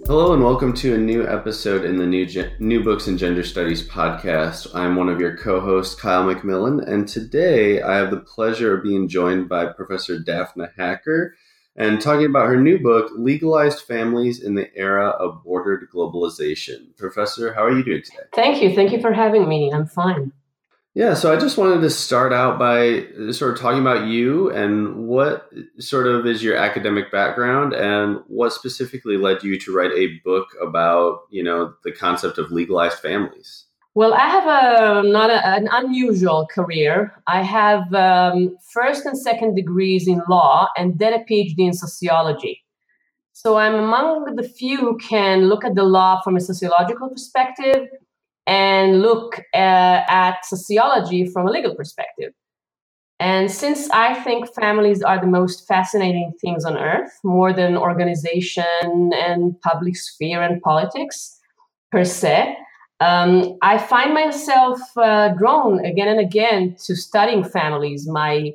Hello and welcome to a new episode in the New Books in Gender Studies podcast. I'm one of your co-hosts, Kyle McMillan, and today I have the pleasure of being joined by Professor Daphna Hacker and talking about her new book, Legalized Families in the Era of Bordered Globalization. Professor, how are you doing today? Thank you. Thank you for having me. I'm fine. Yeah, so I just wanted to start out by sort of talking about you and what sort of is your academic background and what specifically led you to write a book about, the concept of legalized families. Well, I have an unusual career. I have first and second degrees in law and then a PhD in sociology. So I'm among the few who can look at the law from a sociological perspective and look at sociology from a legal perspective. And since I think families are the most fascinating things on earth, more than organization and public sphere and politics per se, I find myself drawn again and again to studying families. My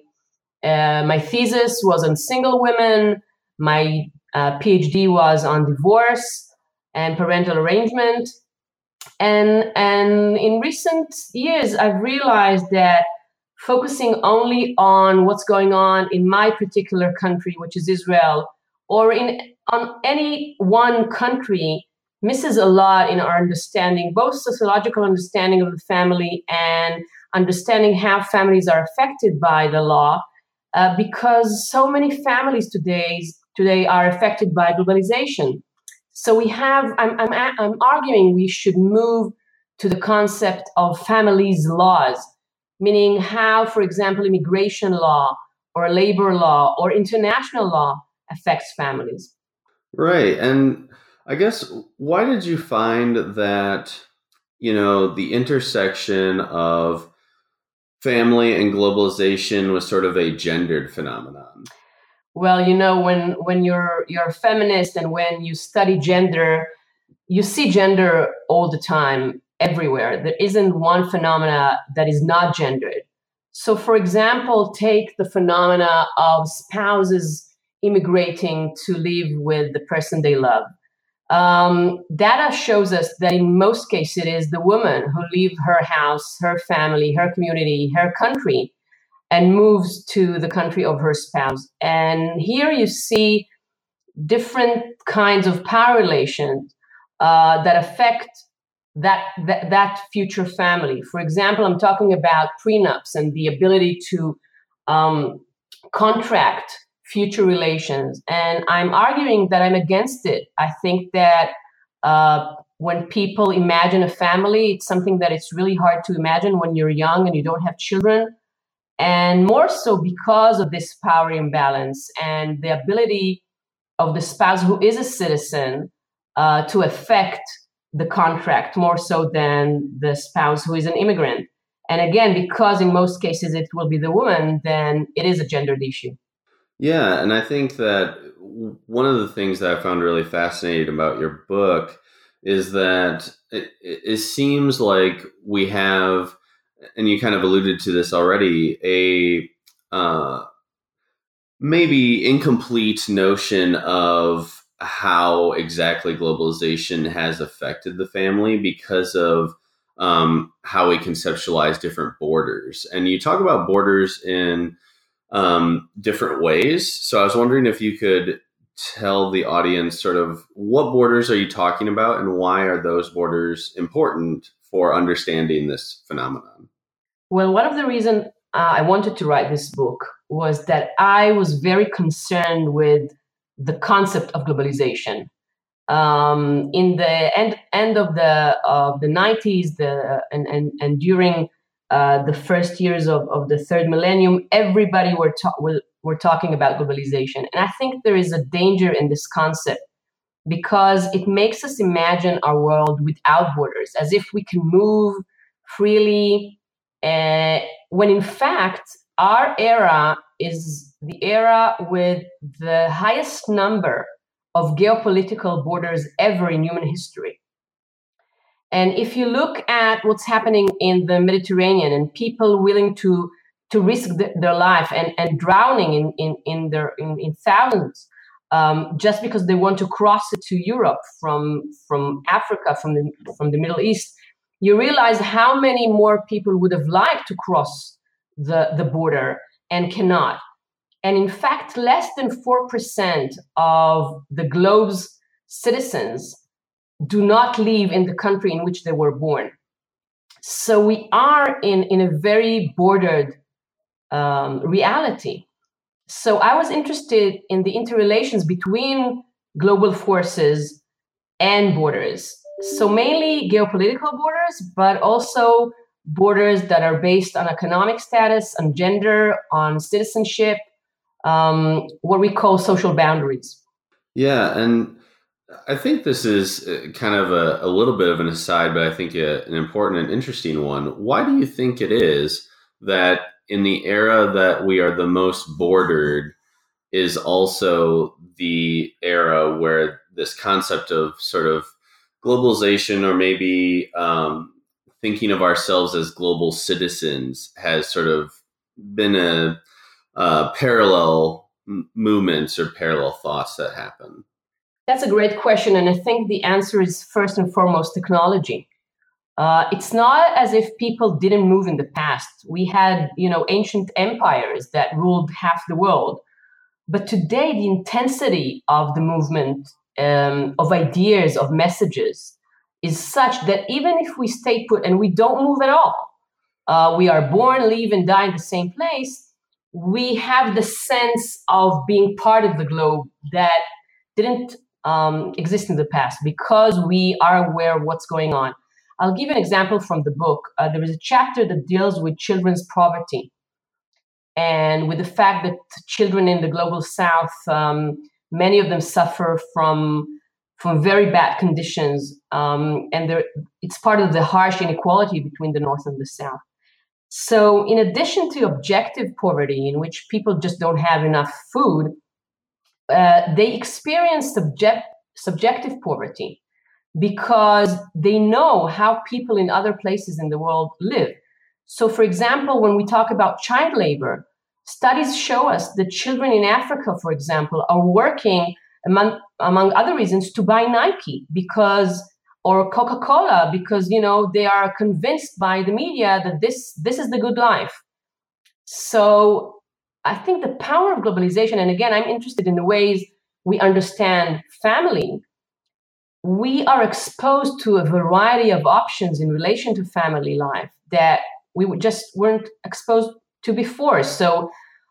thesis was on single women. My PhD was on divorce and parental arrangement. And in recent years, I've realized that focusing only on what's going on in my particular country, which is Israel, or on any one country, misses a lot in our understanding, both sociological understanding of the family and understanding how families are affected by the law, because so many families today are affected by globalization. So I'm arguing we should move to the concept of families' laws, meaning how, for example, immigration law or labor law or international law affects families. Right. And I guess, why did you find that, the intersection of family and globalization was sort of a gendered phenomenon? Well, when you're a feminist and when you study gender, you see gender all the time, everywhere. There isn't one phenomena that is not gendered. So, for example, take the phenomena of spouses immigrating to live with the person they love. Data shows us that in most cases, it is the woman who leaves her house, her family, her community, her country, and moves to the country of her spouse. And here you see different kinds of power relations that affect that future family. For example, I'm talking about prenups and the ability to contract future relations. And I'm arguing that I'm against it. I think that when people imagine a family, it's something that it's really hard to imagine when you're young and you don't have children. And more so because of this power imbalance and the ability of the spouse who is a citizen to affect the contract more so than the spouse who is an immigrant. And again, because in most cases it will be the woman, then it is a gendered issue. Yeah, and I think that one of the things that I found really fascinating about your book is that it seems like we have, and you kind of alluded to this already, a maybe incomplete notion of how exactly globalization has affected the family because of how we conceptualize different borders. And you talk about borders in different ways. So I was wondering if you could tell the audience sort of what borders are you talking about and why are those borders important for understanding this phenomenon? Well, one of the reasons I wanted to write this book was that I was very concerned with the concept of globalization. In the end of the 90s, and during the first years of the third millennium, everybody were talking about globalization. And I think there is a danger in this concept because it makes us imagine our world without borders, as if we can move freely, when in fact, our era is the era with the highest number of geopolitical borders ever in human history. And if you look at what's happening in the Mediterranean and people willing to risk their life and drowning in thousands just because they want to cross it to Europe from Africa, from the Middle East, you realize how many more people would have liked to cross the border and cannot. And in fact, less than 4% of the globe's citizens do not live in the country in which they were born. So we are in a very bordered reality. So I was interested in the interrelations between global forces and borders. So mainly geopolitical borders, but also borders that are based on economic status, on gender, on citizenship, what we call social boundaries. Yeah, and I think this is kind of a little bit of an aside, but I think an important and interesting one. Why do you think it is that in the era that we are the most bordered is also the era where this concept of sort of globalization, or maybe thinking of ourselves as global citizens, has sort of been a parallel movements or parallel thoughts that happen? That's a great question. And I think the answer is first and foremost technology. It's not as if people didn't move in the past. We had, ancient empires that ruled half the world. But today, the intensity of the movement, of ideas, of messages, is such that even if we stay put and we don't move at all, we are born, live, and die in the same place, we have the sense of being part of the globe that didn't exist in the past because we are aware of what's going on. I'll give you an example from the book. There is a chapter that deals with children's poverty and with the fact that children in the global south, many of them suffer from very bad conditions, and it's part of the harsh inequality between the north and the south. So in addition to objective poverty, in which people just don't have enough food, they experience subjective poverty because they know how people in other places in the world live. So, for example, when we talk about child labor, studies show us that children in Africa, for example, are working, among other reasons, to buy Nike or Coca-Cola because, they are convinced by the media that this is the good life. So I think the power of globalization, and again, I'm interested in the ways we understand family. We are exposed to a variety of options in relation to family life that we just weren't exposed to before. So,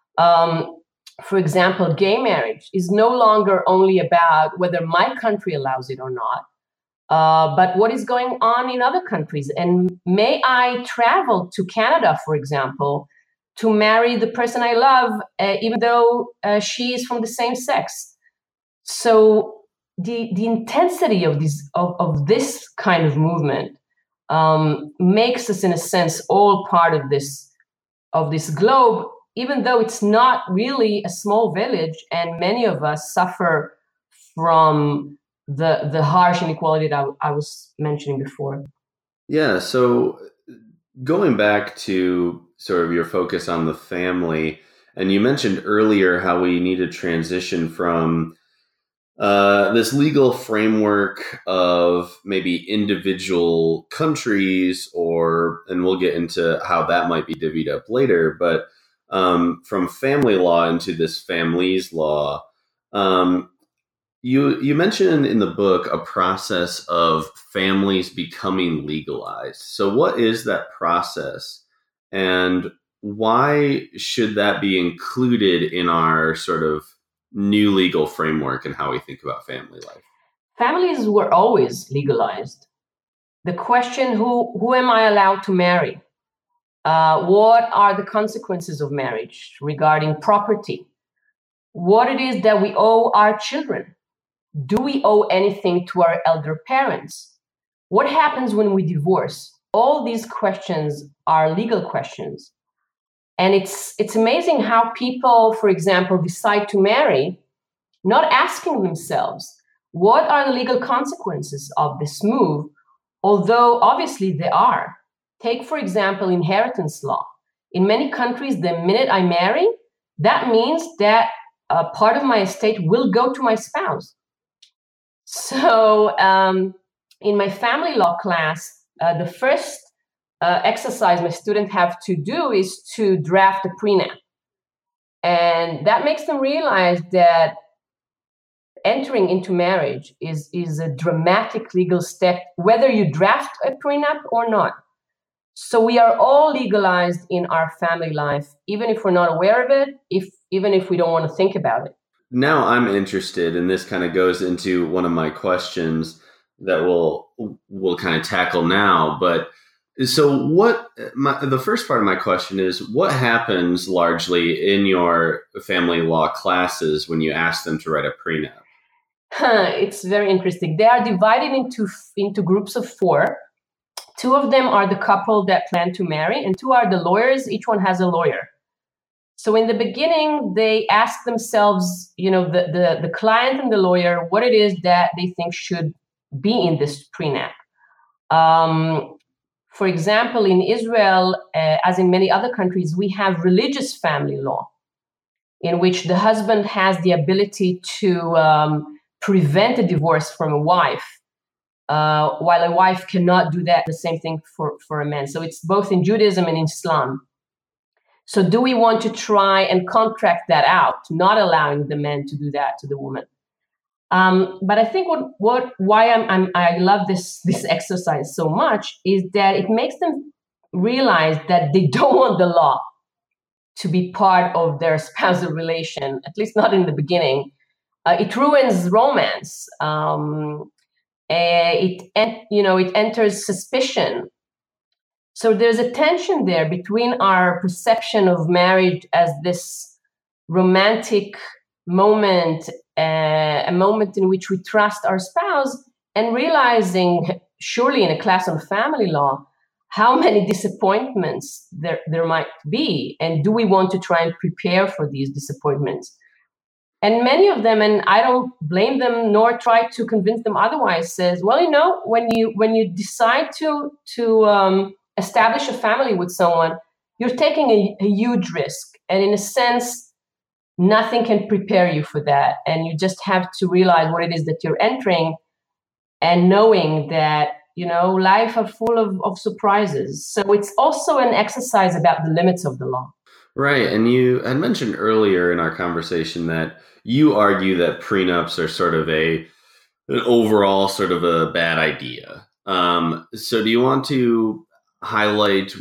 for example, gay marriage is no longer only about whether my country allows it or not, but what is going on in other countries. And may I travel to Canada, for example, to marry the person I love, even though she is from the same sex. So the intensity of this kind of movement makes us, in a sense, all part of this globe, even though it's not really a small village, and many of us suffer from the harsh inequality that I was mentioning before. Yeah. So going back to sort of your focus on the family, and you mentioned earlier how we need to transition from this legal framework of maybe individual countries, and we'll get into how that might be divvied up later, but from family law into this families law. You mentioned in the book a process of families becoming legalized. So what is that process, and why should that be included in our sort of new legal framework and how we think about family life? Families were always legalized. The question, who am I allowed to marry? What are the consequences of marriage regarding property? What it is that we owe our children? Do we owe anything to our elder parents? What happens when we divorce? All these questions are legal questions. And it's amazing how people, for example, decide to marry, not asking themselves, what are the legal consequences of this move? Although obviously there are. Take, for example, inheritance law. In many countries, the minute I marry, that means that part of my estate will go to my spouse. So in my family law class, the first exercise my students have to do is to draft a prenup. And that makes them realize that entering into marriage is a dramatic legal step, whether you draft a prenup or not. So we are all legalized in our family life, even if we're not aware of it, even if we don't want to think about it. Now I'm interested, and this kind of goes into one of my questions that we'll kind of tackle now. But so the first part of my question is, what happens largely in your family law classes when you ask them to write a prenup? It's very interesting. They are divided into groups of 4. 2 of them are the couple that plan to marry, and 2 are the lawyers. Each one has a lawyer. So in the beginning, they ask themselves, the client and the lawyer, what it is that they think should be in this prenup. For example, in Israel, as in many other countries, we have religious family law, in which the husband has the ability to prevent a divorce from a wife, while a wife cannot do that, the same thing for a man. So it's both in Judaism and in Islam. So do we want to try and contract that out, not allowing the man to do that to the woman? But I think why I love this exercise so much is that it makes them realize that they don't want the law to be part of their spousal relation, at least not in the beginning. It ruins romance. It enters suspicion. So there's a tension there between our perception of marriage as this romantic moment, a moment in which we trust our spouse, and realizing, surely in a class on family law, how many disappointments there might be, and do we want to try and prepare for these disappointments? And many of them, and I don't blame them nor try to convince them otherwise, says, well, when you decide to establish a family with someone, you're taking a huge risk. And in a sense, nothing can prepare you for that. And you just have to realize what it is that you're entering, and knowing that, life are full of surprises. So it's also an exercise about the limits of the law. Right. And you had mentioned earlier in our conversation that you argue that prenups are sort of an overall sort of a bad idea. So do you want to highlight,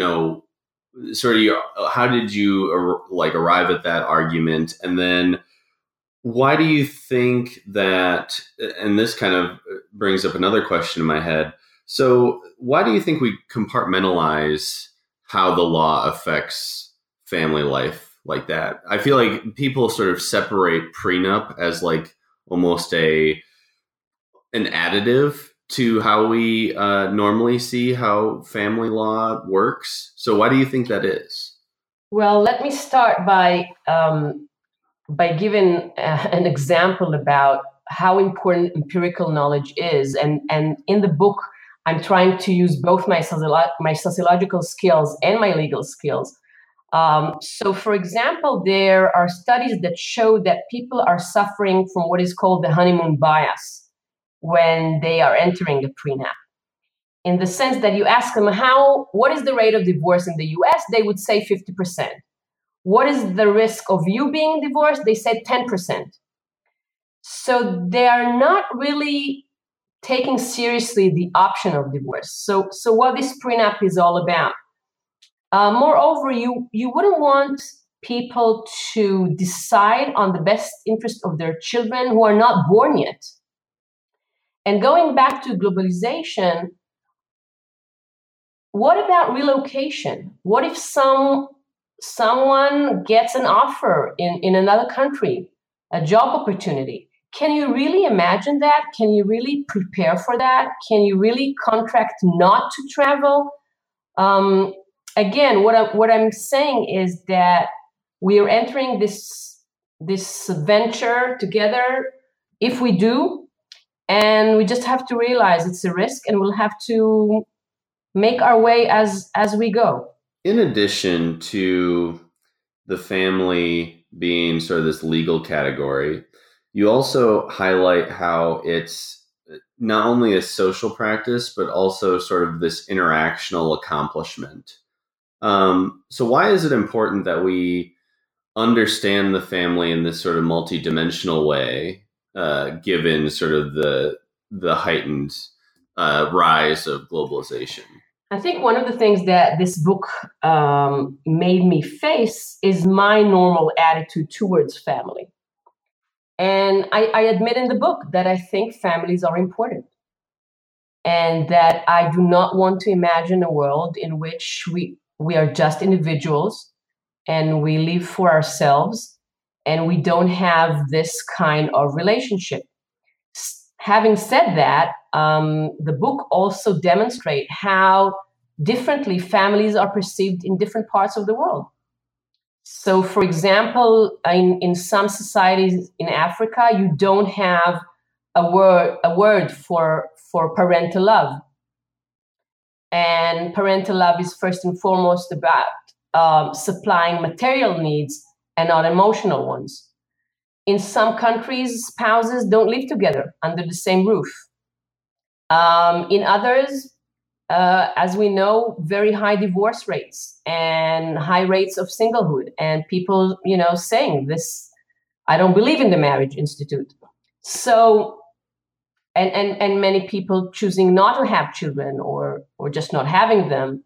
sort of how did you arrive at that argument? And then why do you think that, and this kind of brings up another question in my head. So why do you think we compartmentalize how the law affects family life like that? I feel like people sort of separate prenup as like almost an additive to how we normally see how family law works. So why do you think that is? Well, let me start by giving an example about how important empirical knowledge is. And in the book, I'm trying to use both my sociological skills and my legal skills. So, for example, there are studies that show that people are suffering from what is called the honeymoon bias when they are entering a prenup. In the sense that you ask them, what is the rate of divorce in the US? They would say 50%. What is the risk of you being divorced? They said 10%. So they are not really taking seriously the option of divorce. So what this prenup is all about. Moreover, you wouldn't want people to decide on the best interest of their children who are not born yet. And going back to globalization, what about relocation? What if someone gets an offer in another country, a job opportunity? Can you really imagine that? Can you really prepare for that? Can you really contract not to travel? Again, what I'm saying is that we are entering this venture together. If we do, and we just have to realize it's a risk, and we'll have to make our way as we go. In addition to the family being sort of this legal category, you also highlight how it's not only a social practice, but also sort of this interactional accomplishment. So why is it important that we understand the family in this sort of multidimensional way, given sort of the heightened rise of globalization? I think one of the things that this book made me face is my normal attitude towards family. And I admit in the book that I think families are important, and that I do not want to imagine a world in which we are just individuals and we live for ourselves and we don't have this kind of relationship. Having said that, the book also demonstrates how differently families are perceived in different parts of the world. So, for example, in some societies in Africa, you don't have a word for parental love. And parental love is first and foremost about supplying material needs and not emotional ones. In some countries, spouses don't live together under the same roof. In others, as we know, very high divorce rates and high rates of singlehood, and people, saying this, I don't believe in the marriage institute. So, and many people choosing not to have children or just not having them.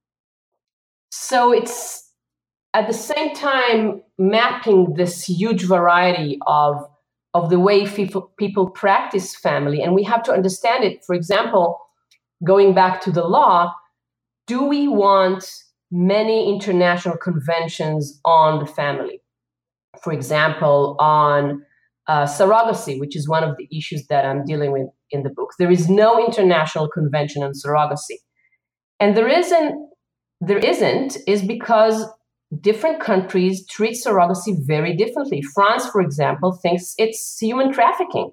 So it's at the same time mapping this huge variety of the way people practice family. And we have to understand it. For example, going back to the law, do we want many international conventions on the family? For example, on surrogacy, which is one of the issues that I'm dealing with in the book. There is no international convention on surrogacy. And there isn't is because different countries treat surrogacy very differently. France, for example, thinks it's human trafficking.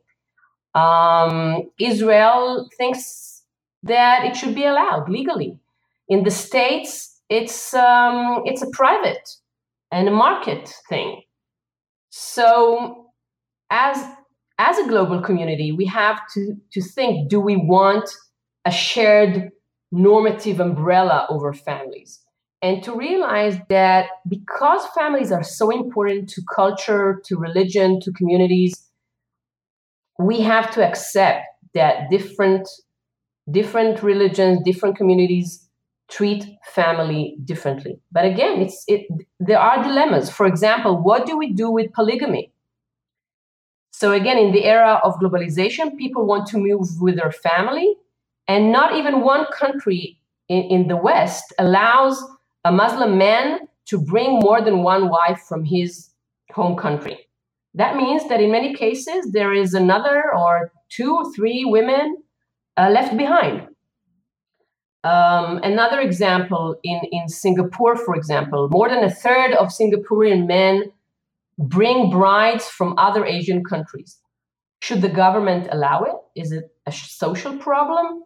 Israel thinks that it should be allowed legally. In the States, it's a private and a market thing. So as a global community, we have to think, do we want a shared normative umbrella over families? And to realize that because families are so important to culture, to religion, to communities, we have to accept that different religions, different communities treat family differently. But again, there are dilemmas. For example, what do we do with polygamy? So again, in the era of globalization, people want to move with their family, and not even one country in the West allows a Muslim man to bring more than one wife from his home country. That means that in many cases, there is another or 2 or 3 women left behind. Another example, in Singapore, for example, more than a third of Singaporean men bring brides from other Asian countries. Should the government allow it? Is it a social problem?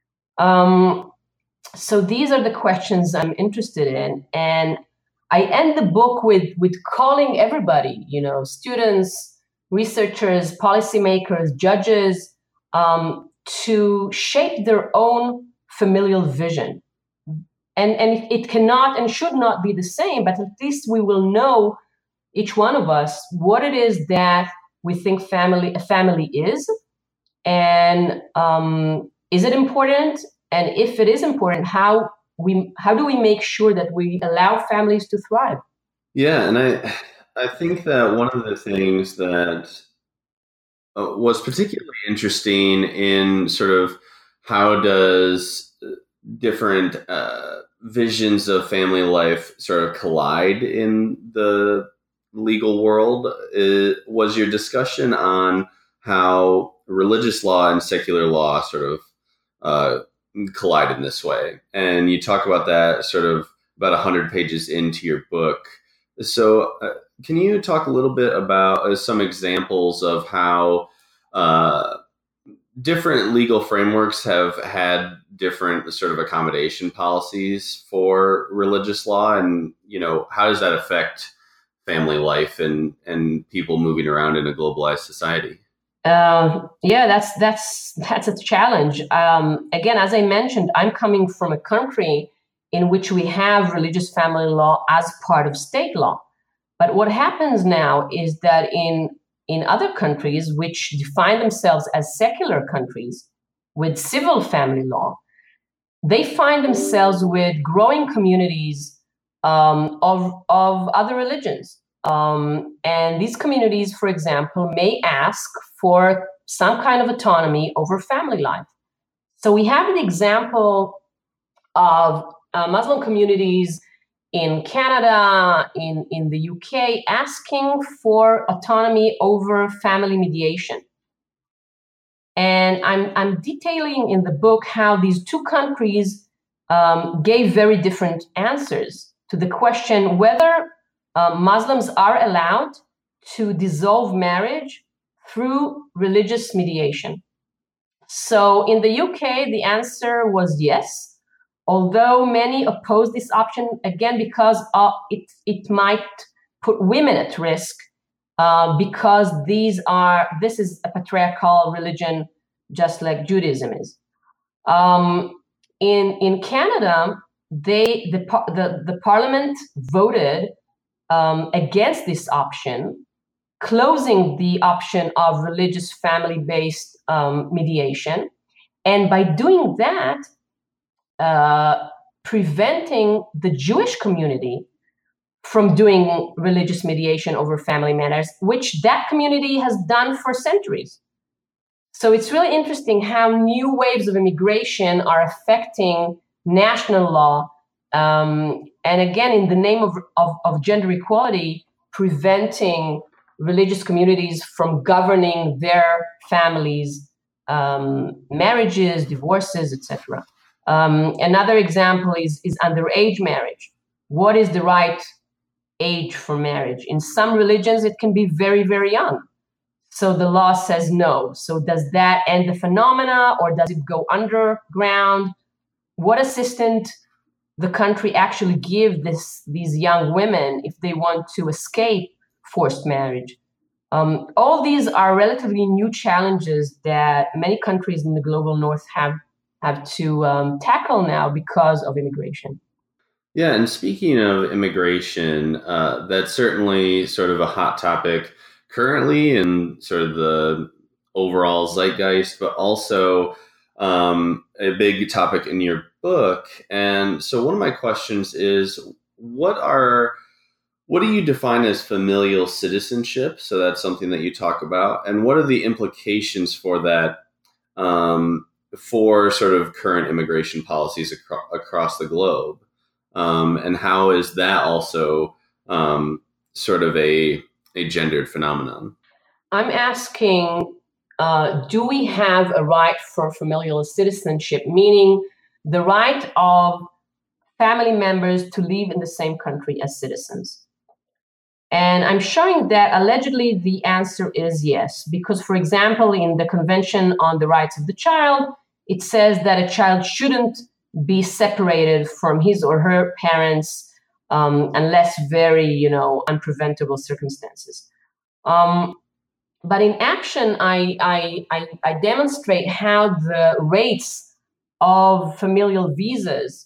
So these are the questions I'm interested in. And I end the book with calling everybody, students, researchers, policymakers, judges, to shape their own familial vision. And it cannot and should not be the same, but at least we will know, each one of us, what it is that we think a family is. And is it important? And if it is important, how do we make sure that we allow families to thrive? Yeah, and I think that one of the things that was particularly interesting in sort of how does different visions of family life sort of collide in the legal world was your discussion on how religious law and secular law sort of collide in this way. And you talk about that sort of about 100 pages into your book. So can you talk a little bit about some examples of how different legal frameworks have had different sort of accommodation policies for religious law, and how does that affect family life and people moving around in a globalized society? Yeah, that's a challenge. Again, as I mentioned, I'm coming from a country in which we have religious family law as part of state law. But what happens now is that in other countries, which define themselves as secular countries with civil family law, they find themselves with growing communities of other religions. And these communities, for example, may ask for some kind of autonomy over family life. So we have an example of Muslim communities in Canada, in the UK, asking for autonomy over family mediation. And I'm detailing in the book how these two countries gave very different answers to the question whether Muslims are allowed to dissolve marriage through religious mediation. So in the UK, the answer was yes, although many oppose this option, again, because it might put women at risk, because this is a patriarchal religion, just like Judaism is. In Canada, the parliament voted against this option, closing the option of religious family-based mediation, and by doing that, preventing the Jewish community from doing religious mediation over family matters, which that community has done for centuries. So it's really interesting how new waves of immigration are affecting national law, and again, in the name of gender equality, preventing religious communities from governing their families, marriages, divorces, etc. Another example is underage marriage. What is the right age for marriage? In some religions, it can be very, very young. So the law says no. So does that end the phenomena, or does it go underground? What assistance the country actually give these young women if they want to escape forced marriage? All these are relatively new challenges that many countries in the global north have to tackle now because of immigration. Yeah, and speaking of immigration, that's certainly sort of a hot topic currently in sort of the overall zeitgeist, but also a big topic in your book. And so, one of my questions is, what do you define as familial citizenship? So that's something that you talk about, and what are the implications for that? For sort of current immigration policies across the globe. And how is that also sort of a gendered phenomenon? I'm asking, do we have a right for familial citizenship, meaning the right of family members to live in the same country as citizens? And I'm showing that allegedly the answer is yes, because, for example, in the Convention on the Rights of the Child, it says that a child shouldn't be separated from his or her parents unless very, unpreventable circumstances. But in action, I demonstrate how the rates of familial visas,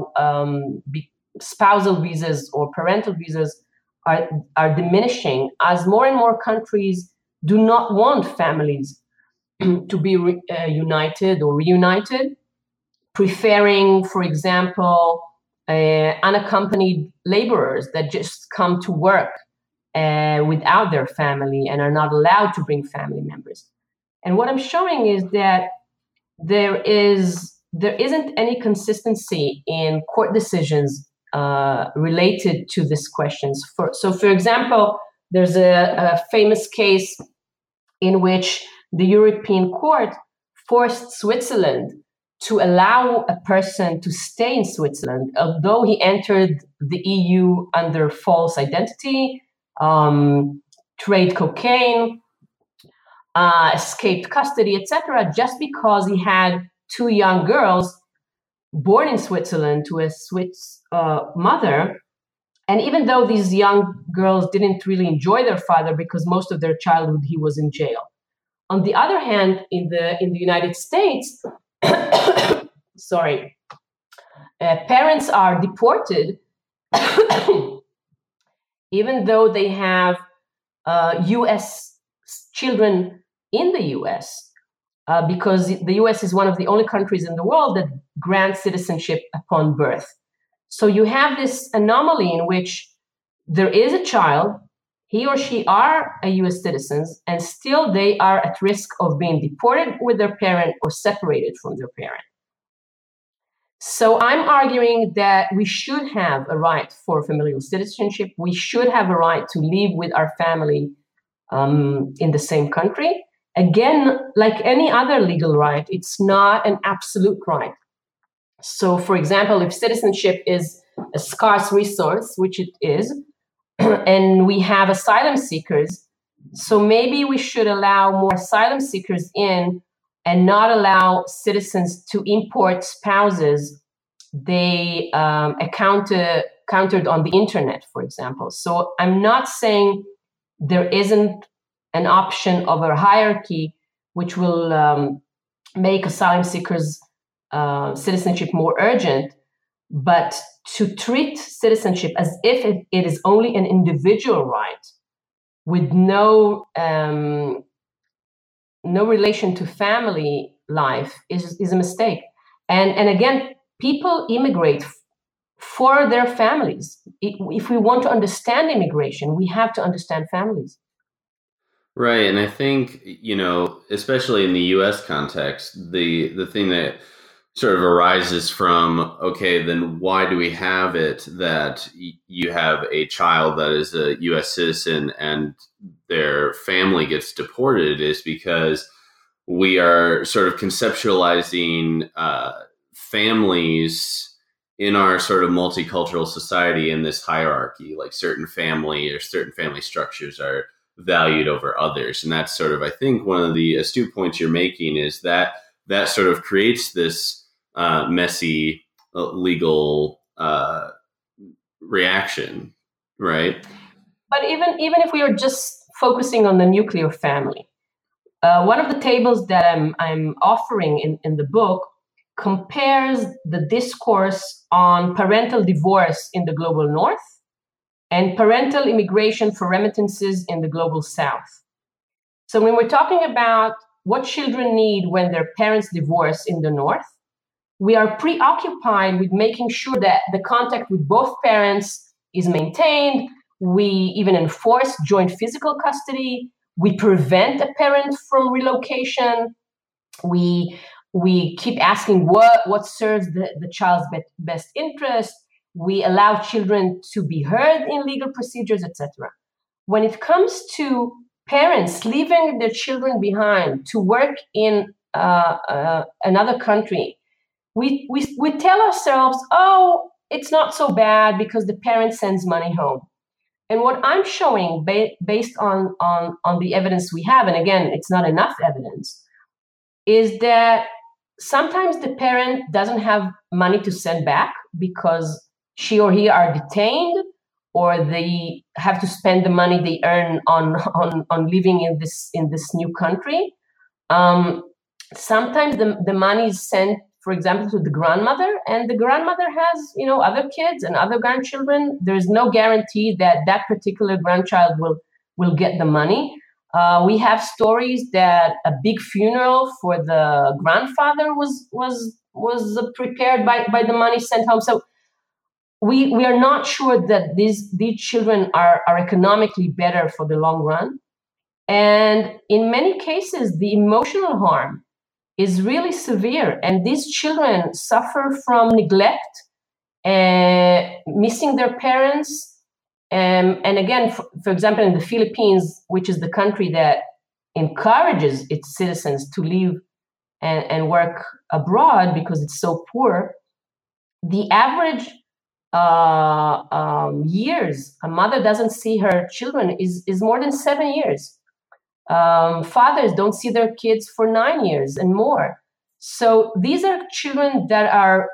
spousal visas or parental visas, are diminishing as more and more countries do not want families to be united or reunited, preferring, for example, unaccompanied laborers that just come to work without their family and are not allowed to bring family members. And what I'm showing is that there isn't any consistency in court decisions related to these questions. For example, there's a famous case in which the European Court forced Switzerland to allow a person to stay in Switzerland, although he entered the EU under false identity, trade cocaine, escaped custody, etc., just because he had two young girls born in Switzerland to a Swiss mother, And even though these young girls didn't really enjoy their father because most of their childhood he was in jail. On the other hand, in the United States, sorry, parents are deported even though they have U.S. children in the U.S. Because the U.S. is one of the only countries in the world that grants citizenship upon birth. So you have this anomaly in which there is a child, he or she are a U.S. citizens, and still they are at risk of being deported with their parent or separated from their parent. So I'm arguing that we should have a right for familial citizenship. We should have a right to live with our family in the same country. Again, like any other legal right, it's not an absolute right. So, for example, if citizenship is a scarce resource, which it is, and we have asylum seekers, so maybe we should allow more asylum seekers in and not allow citizens to import spouses they encountered on the internet, for example. So I'm not saying there isn't an option of a hierarchy which will make asylum seekers' citizenship more urgent, but to treat citizenship as if it is only an individual right with no relation to family life is a mistake. And again, people immigrate for their families. If we want to understand immigration, we have to understand families. Right. And I think, especially in the US context, the thing that sort of arises from, okay, then why do we have it that you have a child that is a US citizen and their family gets deported is because we are sort of conceptualizing families in our sort of multicultural society in this hierarchy, like certain family structures are valued over others. And that's sort of, I think, one of the astute points you're making is that sort of creates this messy legal reaction, right? But even if we are just focusing on the nuclear family, one of the tables that I'm offering in the book compares the discourse on parental divorce in the global north and parental immigration for remittances in the global south. So when we're talking about what children need when their parents divorce in the north, we are preoccupied with making sure that the contact with both parents is maintained. We even enforce joint physical custody. We prevent a parent from relocation. We keep asking what serves the child's best interest. We allow children to be heard in legal procedures, etc. When it comes to parents leaving their children behind to work in another country, we tell ourselves, oh, it's not so bad because the parent sends money home. And what I'm showing based on the evidence we have, and again, it's not enough evidence, is that sometimes the parent doesn't have money to send back because she or he are detained, or they have to spend the money they earn on living in this new country. Sometimes the money is sent, for example, to the grandmother, and the grandmother has, other kids and other grandchildren. There's no guarantee that particular grandchild will get the money. We have stories that a big funeral for the grandfather was prepared by the money sent home. So we are not sure that these children are economically better for the long run. And in many cases, the emotional harm is really severe. And these children suffer from neglect, missing their parents. And again, for example, in the Philippines, which is the country that encourages its citizens to live and work abroad because it's so poor, the average years a mother doesn't see her children is more than 7 years. Fathers don't see their kids for 9 years and more. So these are children that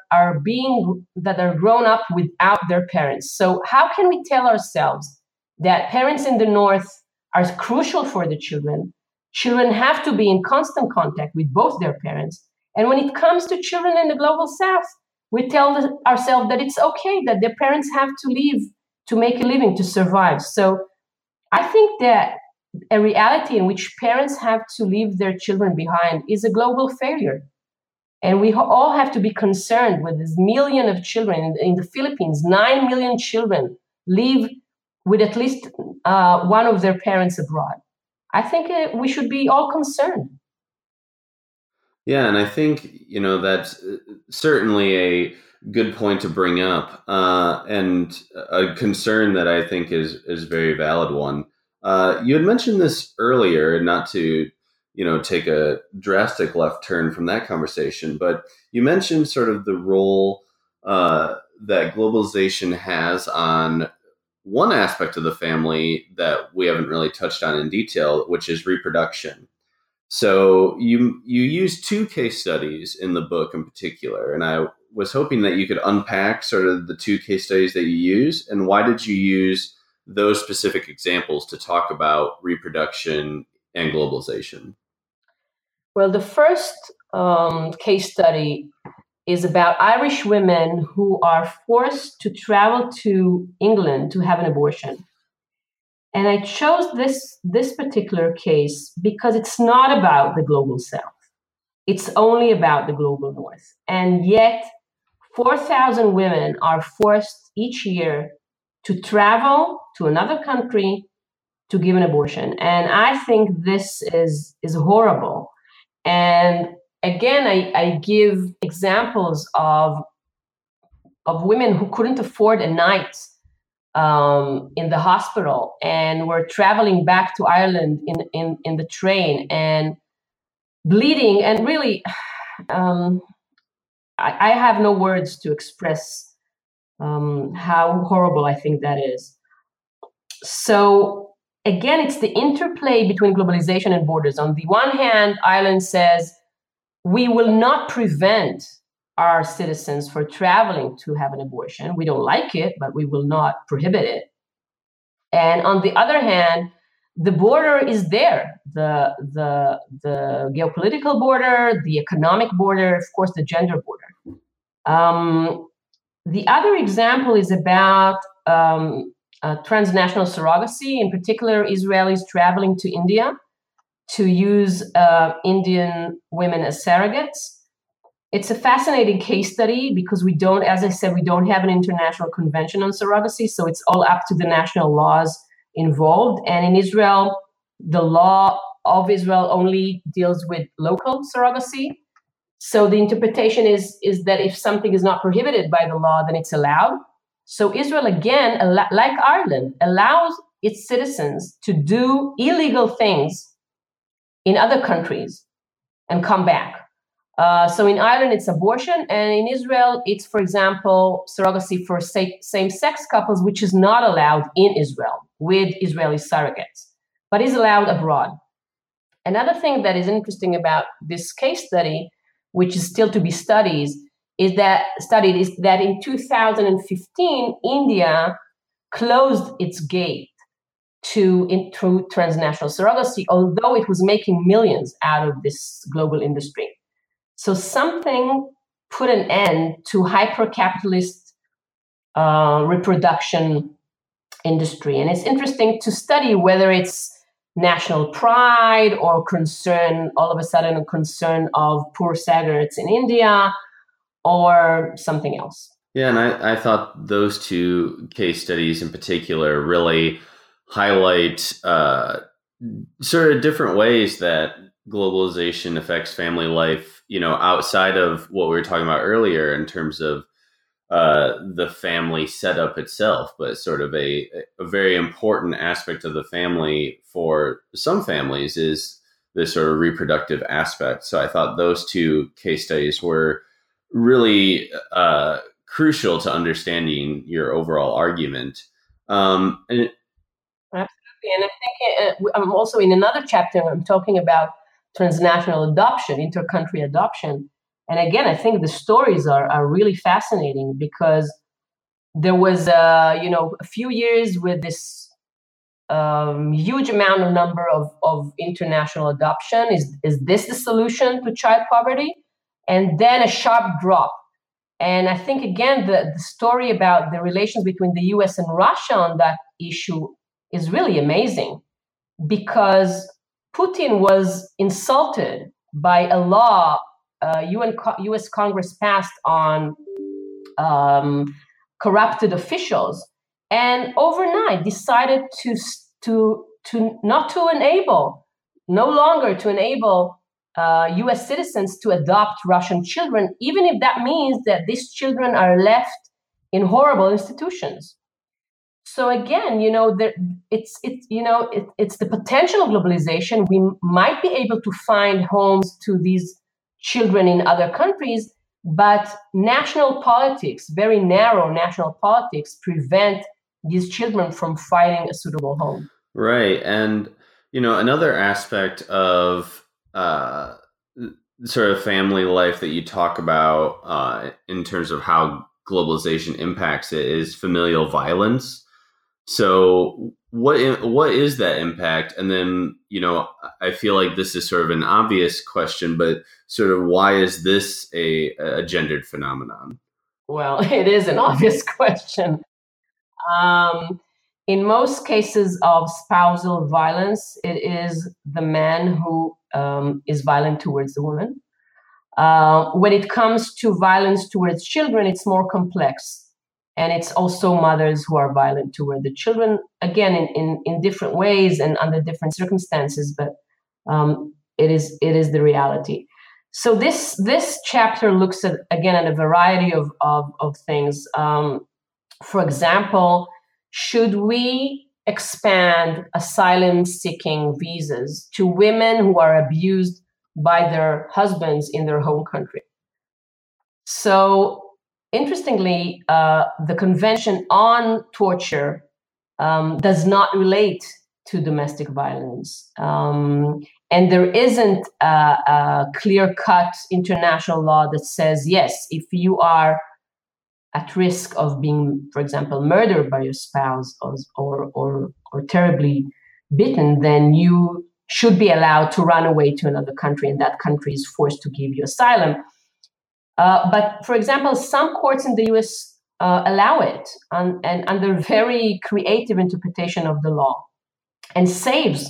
are grown up without their parents. So how can we tell ourselves that parents in the North are crucial for the children? Children have to be in constant contact with both their parents. And when it comes to children in the global South, we tell ourselves that it's okay that their parents have to leave to make a living, to survive. So I think that a reality in which parents have to leave their children behind is a global failure. And we all have to be concerned with this million of children in the Philippines. 9 million children live with at least one of their parents abroad. I think we should be all concerned. Yeah, and I think that's certainly a good point to bring up, and a concern that I think is a very valid one. You had mentioned this earlier, not to take a drastic left turn from that conversation, but you mentioned sort of the role that globalization has on one aspect of the family that we haven't really touched on in detail, which is reproduction. So you use two case studies in the book in particular, and I was hoping that you could unpack sort of the two case studies that you use, and why did you use those specific examples to talk about reproduction and globalization? Well, the first case study is about Irish women who are forced to travel to England to have an abortion. And I chose this particular case because it's not about the global South. It's only about the global North. And yet, 4,000 women are forced each year to travel to another country to give an abortion. And I think this is horrible. And again, I give examples of women who couldn't afford a night in the hospital and were traveling back to Ireland in the train and bleeding. And really, I have no words to express how horrible I think that is. So again, it's the interplay between globalization and borders. On the one hand, Ireland says, we will not prevent our citizens for traveling to have an abortion. We don't like it, but we will not prohibit it. And on the other hand, the border is there, the geopolitical border, the economic border, of course, the gender border. The other example is about transnational surrogacy, in particular, Israelis traveling to India to use Indian women as surrogates. It's a fascinating case study because we don't, as I said, we don't have an international convention on surrogacy, so it's all up to the national laws involved. And in Israel, the law of Israel only deals with local surrogacy. So the interpretation is that if something is not prohibited by the law, then it's allowed. So Israel, again, like Ireland, allows its citizens to do illegal things in other countries and come back. So in Ireland, it's abortion, and in Israel, it's, for example, surrogacy for same-sex couples, which is not allowed in Israel with Israeli surrogates, but is allowed abroad. Another thing that is interesting about this case study, which is still to be studied, is that in 2015, India closed its gate to transnational surrogacy, although it was making millions out of this global industry. So something put an end to hyper-capitalist reproduction industry. And it's interesting to study whether it's national pride or concern, all of a sudden a concern of poor surrogates in India or something else. Yeah, and I thought those two case studies in particular really highlight sort of different ways that globalization affects family life, outside of what we were talking about earlier in terms of the family setup itself, but sort of a very important aspect of the family for some families is this sort of reproductive aspect. So I thought those two case studies were really crucial to understanding your overall argument. Absolutely. And I think I'm also in another chapter, I'm talking about transnational adoption, inter-country adoption. And again, I think the stories are really fascinating because there was, a few years with this huge amount of number of international adoption. Is this the solution to child poverty? And then a sharp drop. And I think, again, the story about the relations between the US and Russia on that issue is really amazing, because Putin was insulted by a law US Congress passed on corrupted officials, and overnight decided to not to enable, no longer to enable US citizens to adopt Russian children, even if that means that these children are left in horrible institutions. So again, it's the potential of globalization. We might be able to find homes to these children in other countries, but national politics, very narrow national politics, prevent these children from finding a suitable home. Right. And, another aspect of sort of family life that you talk about in terms of how globalization impacts it is familial violence. So what is that impact? And then, I feel like this is sort of an obvious question, but sort of why is this a gendered phenomenon? Well, it is an obvious question. In most cases of spousal violence, it is the man who is violent towards the woman. When it comes to violence towards children, it's more complex. And it's also mothers who are violent toward the children, again, in different ways and under different circumstances, but it is the reality. So this chapter looks at a variety of things. For example, should we expand asylum-seeking visas to women who are abused by their husbands in their home country? So, interestingly, the Convention on Torture does not relate to domestic violence. And there isn't a clear-cut international law that says, yes, if you are at risk of being, for example, murdered by your spouse or terribly bitten, then you should be allowed to run away to another country, and that country is forced to give you asylum. But, for example, some courts in the US allow it and under very creative interpretation of the law, and save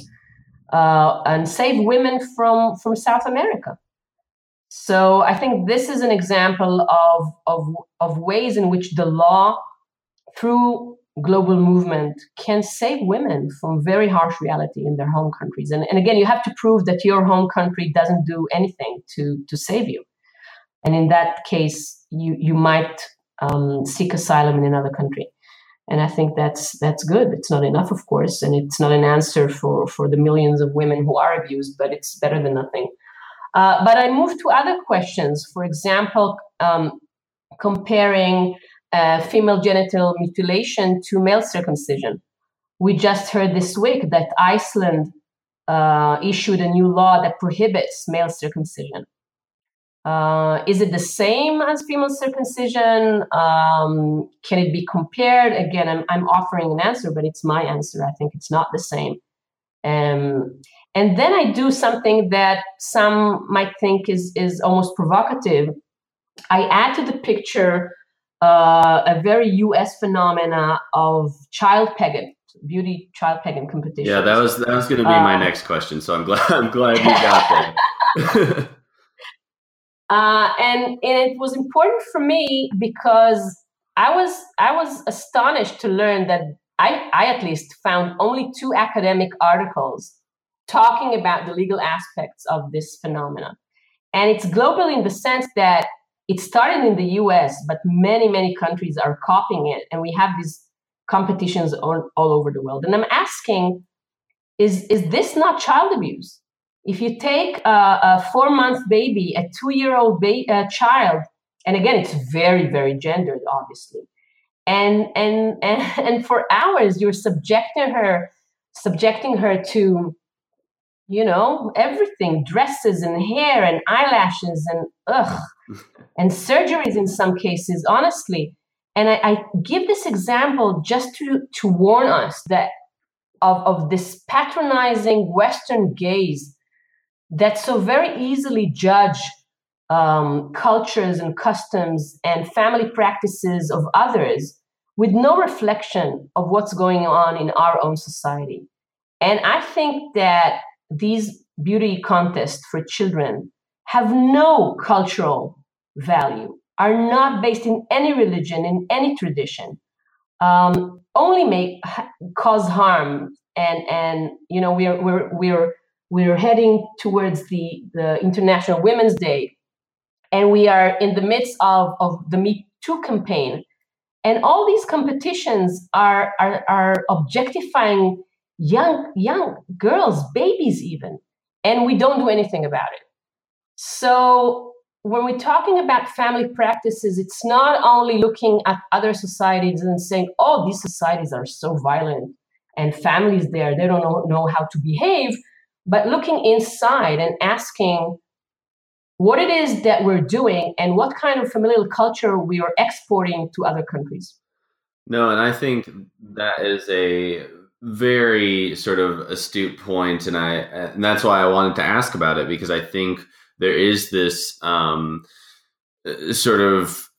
women from South America. So I think this is an example of ways in which the law, through global movement, can save women from very harsh reality in their home countries. And again, you have to prove that your home country doesn't do anything to save you. And in that case, you might seek asylum in another country. And I think that's good. It's not enough, of course, and it's not an answer for the millions of women who are abused, but it's better than nothing. But I move to other questions. For example, comparing female genital mutilation to male circumcision. We just heard this week that Iceland issued a new law that prohibits male circumcision. Is it the same as female circumcision? Can it be compared? Again, I'm offering an answer, but it's my answer. I think it's not the same. And then I do something that some might think is almost provocative. I add to the picture a very U.S. phenomena of beauty child pageant competitions. Yeah, that was going to be my next question. So I'm glad you got there. And it was important for me because I was astonished to learn that I at least found only 2 academic articles talking about the legal aspects of this phenomenon. And it's global in the sense that it started in the US, but many, many countries are copying it. And we have these competitions all over the world. And I'm asking, is this not child abuse? If you take a 4-month baby, a 2-year-old child, and again, it's very, very gendered, obviously. And for hours, you're subjecting her to, everything, dresses and hair and eyelashes and and surgeries in some cases, honestly. And I give this example just to warn us that of this patronizing Western gaze that so very easily judge cultures and customs and family practices of others with no reflection of what's going on in our own society. And I think that these beauty contests for children have no cultural value, are not based in any religion, in any tradition, only cause harm. And you know, we're heading towards the International Women's Day, and we are in the midst of the Me Too campaign, and all these competitions are objectifying young girls, babies even, and we don't do anything about it. So when we're talking about family practices, it's not only looking at other societies and saying, oh, these societies are so violent and families there, they don't know how to behave, but looking inside and asking what it is that we're doing and what kind of familial culture we are exporting to other countries. No, and I think that is a very sort of astute point, and that's why I wanted to ask about it, because I think there is this sort of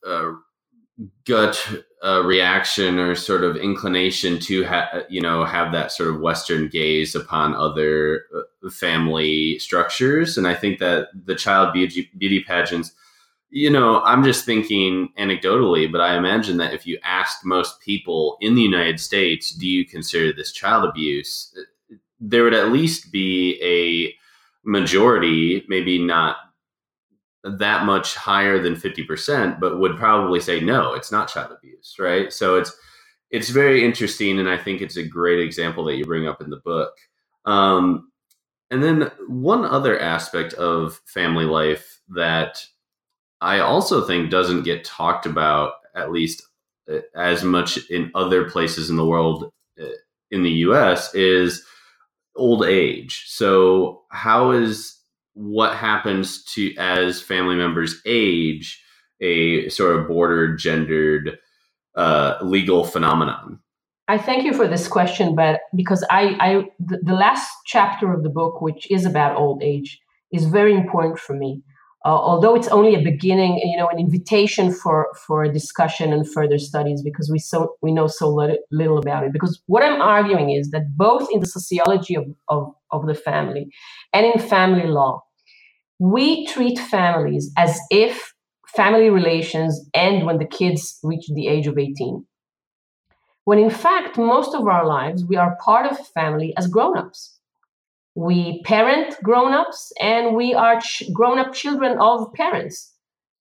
gut reaction or sort of inclination to have that sort of Western gaze upon other family structures, and I think that the child beauty pageants, I'm just thinking anecdotally, but I imagine that if you asked most people in the United States, do you consider this child abuse, there would at least be a majority, maybe not that much higher than 50%, but would probably say, no, it's not child abuse, right? So it's very interesting, and I think it's a great example that you bring up in the book. And then one other aspect of family life that I also think doesn't get talked about, at least as much in other places in the world, in the US, is old age. So how is what happens to as family members age a sort of bordered, gendered, legal phenomenon? I thank you for this question, but because the last chapter of the book, which is about old age, is very important for me. Although it's only a beginning, an invitation for a discussion and further studies, because we know so little about it. Because what I'm arguing is that both in the sociology of the family and in family law, we treat families as if family relations end when the kids reach the age of 18. When in fact, most of our lives, we are part of family as grown-ups. We parent grown-ups, and we are grown-up children of parents.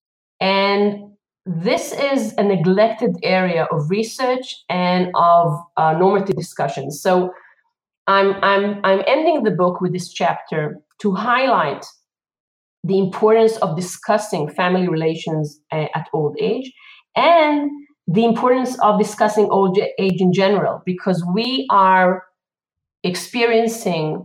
And this is a neglected area of research and of normative discussion. So I'm ending the book with this chapter to highlight the importance of discussing family relations at old age, and the importance of discussing old age in general, because we are experiencing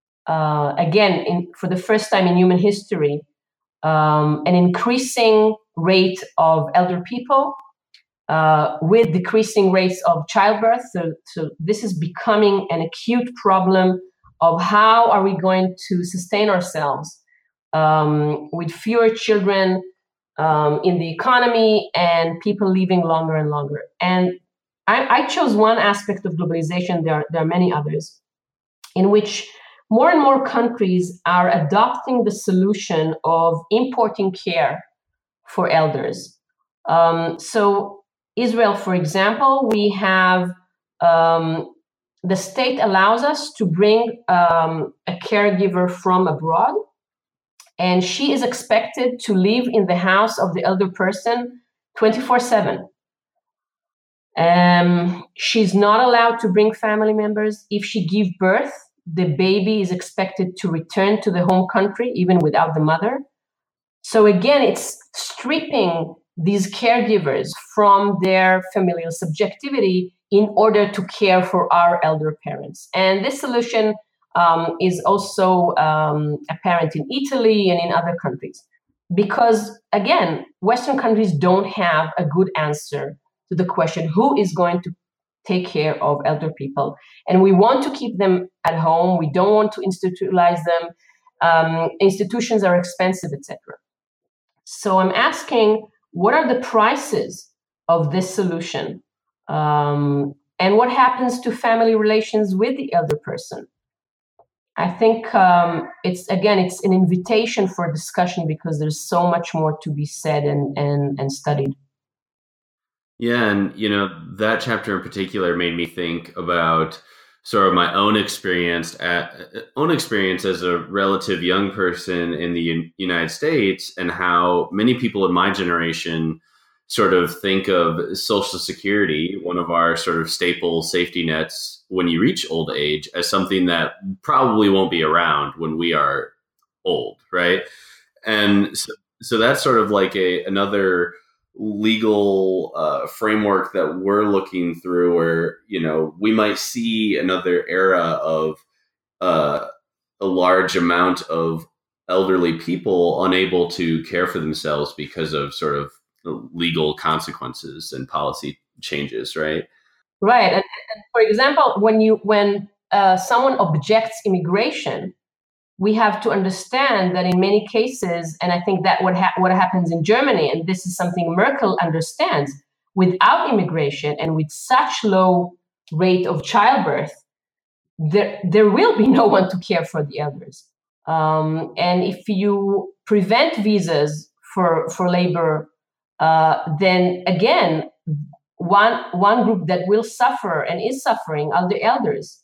for the first time in human history, an increasing rate of elder people with decreasing rates of childbirth. So this is becoming an acute problem of how are we going to sustain ourselves with fewer children in the economy and people living longer and longer. And I chose one aspect of globalization. There are many others in which more and more countries are adopting the solution of importing care for elders. So Israel, for example, we have the state allows us to bring a caregiver from abroad, and she is expected to live in the house of the elder person 24/7. She's not allowed to bring family members. If she gives birth, the baby is expected to return to the home country, even without the mother. So again, it's stripping these caregivers from their familial subjectivity in order to care for our elder parents. And this solution is also apparent in Italy and in other countries. because, again, Western countries don't have a good answer to the question, who is going to take care of elder people? And we want to keep them at home. We don't want to institutionalize them. Institutions are expensive, etc. So I'm asking, what are the prices of this solution? And what happens to family relations with the elder person? I think it's an invitation for discussion because there's so much more to be said and studied. Yeah, and that chapter in particular made me think about sort of my own experience as a relative young person in the United States, and how many people in my generation sort of think of Social Security, one of our sort of staple safety nets when you reach old age, as something that probably won't be around when we are old, right? And so that's sort of like another legal framework that we're looking through, where we might see another era of a large amount of elderly people unable to care for themselves because of sort of legal consequences and policy changes, right? Right. And for example, when someone objects immigration, we have to understand that in many cases, and I think that what happens in Germany, and this is something Merkel understands, without immigration and with such low rate of childbirth, there will be no one to care for the elders. And if you prevent visas for labor, then again, one group that will suffer and is suffering are the elders.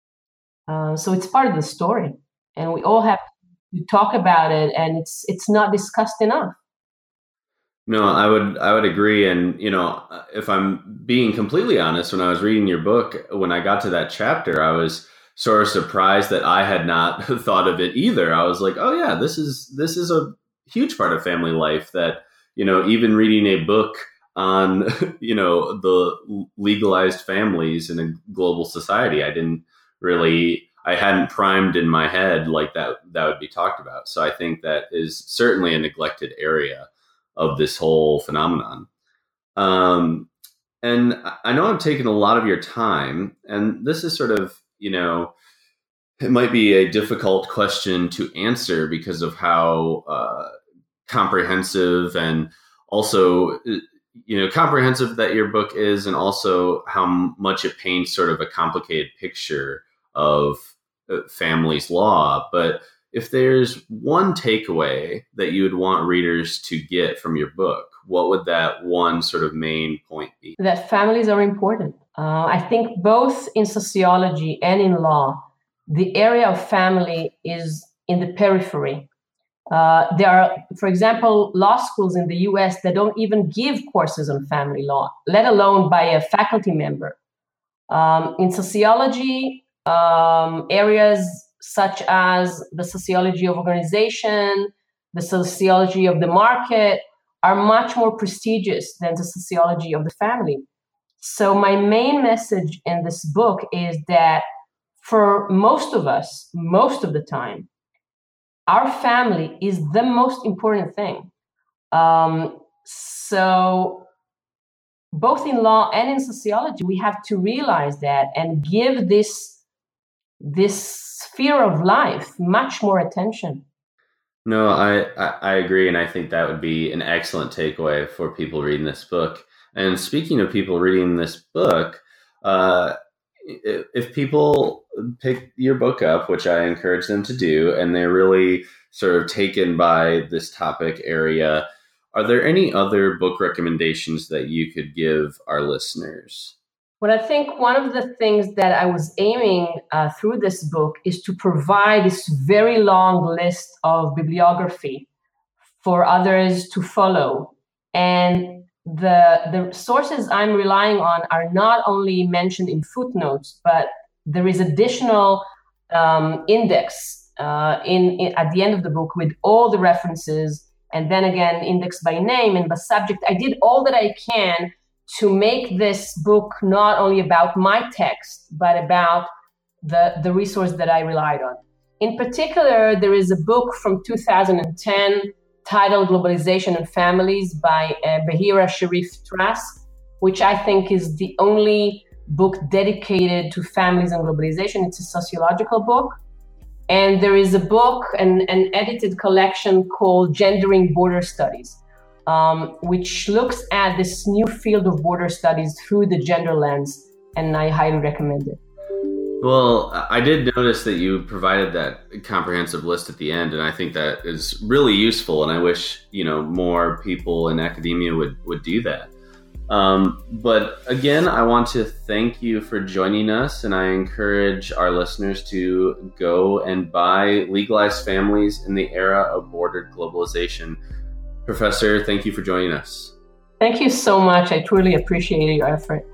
So it's part of the story. And we all have to talk about it, and it's not discussed enough. No, I would agree. And if I'm being completely honest, when I was reading your book, when I got to that chapter, I was sort of surprised that I had not thought of it either. I was like, oh yeah, this is a huge part of family life that even reading a book on the legalized families in a global society, I hadn't primed in my head like that would be talked about. So I think that is certainly a neglected area of this whole phenomenon. And I know I've taken a lot of your time, and this is sort of, it might be a difficult question to answer because of how comprehensive and also, comprehensive that your book is, and also how much it paints sort of a complicated picture of family's law. But if there's one takeaway that you would want readers to get from your book, what would that one sort of main point be? That families are important. I think both in sociology and in law, the area of family is in the periphery. There are, for example, law schools in the US that don't even give courses on family law, let alone by a faculty member. In sociology, areas such as the sociology of organization, the sociology of the market are much more prestigious than the sociology of the family. So my main message in this book is that for most of us, most of the time, our family is the most important thing. So both in law and in sociology, we have to realize that and give this sphere of life much more attention. No, I agree. And I think that would be an excellent takeaway for people reading this book. And speaking of people reading this book, if people pick your book up, which I encourage them to do, and they're really sort of taken by this topic area, are there any other book recommendations that you could give our listeners? Well, I think one of the things that I was aiming through this book is to provide this very long list of bibliography for others to follow. And the sources I'm relying on are not only mentioned in footnotes, but there is additional index at the end of the book with all the references, and then again indexed by name and by subject. I did all that I can to make this book not only about my text, but about the resource that I relied on. In particular, there is a book from 2010 titled Globalization and Families by Bahira Sharif Trask, which I think is the only book dedicated to families and globalization. It's a sociological book. And there is a book, an edited collection called Gendering Border Studies, which looks at this new field of border studies through the gender lens, and I highly recommend it. Well, I did notice that you provided that comprehensive list at the end, and I think that is really useful, and I wish, more people in academia would do that. But again, I want to thank you for joining us, and I encourage our listeners to go and buy Legalized Families in the Era of Bordered Globalization. Professor, thank you for joining us. Thank you so much. I truly appreciate your effort.